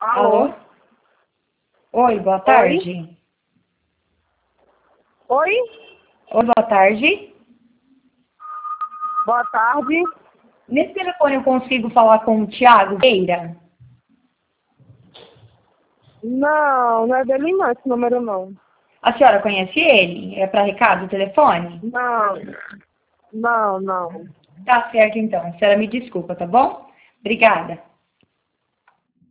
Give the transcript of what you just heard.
Alô? Oi, boa tarde. Oi? Oi, boa tarde. Boa tarde. Nesse telefone eu consigo falar com o Thiago Vieira? Não, não é dele não, esse número não. A senhora conhece ele? É para recado o telefone? Não. Tá certo então. A senhora me desculpa, tá bom? Obrigada.